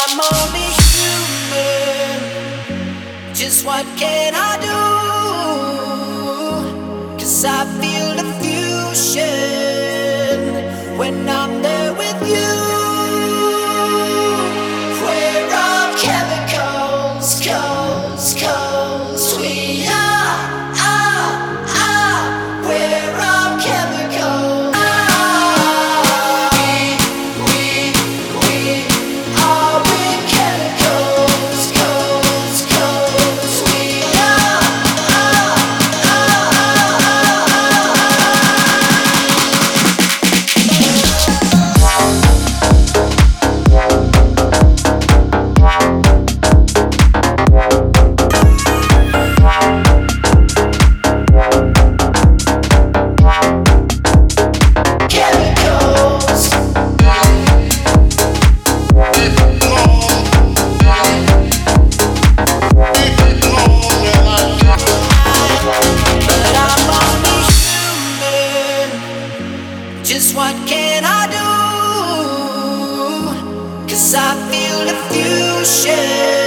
I'm only human. Just what can I do? 'Cause I feel the fusion when I'm there with you. We're all chemicals, we are, we're all chemicals. We are with chemicals, we are. Just what can I do? 'Cause I feel the fusion